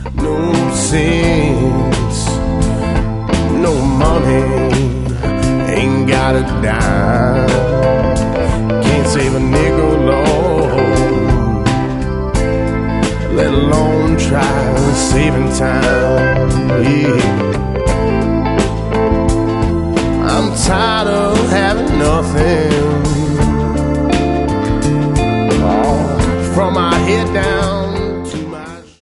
no sense, no money, ain't got a dime, can't save a nickel, Lord, let alone try saving time. Yeah. I'm tired of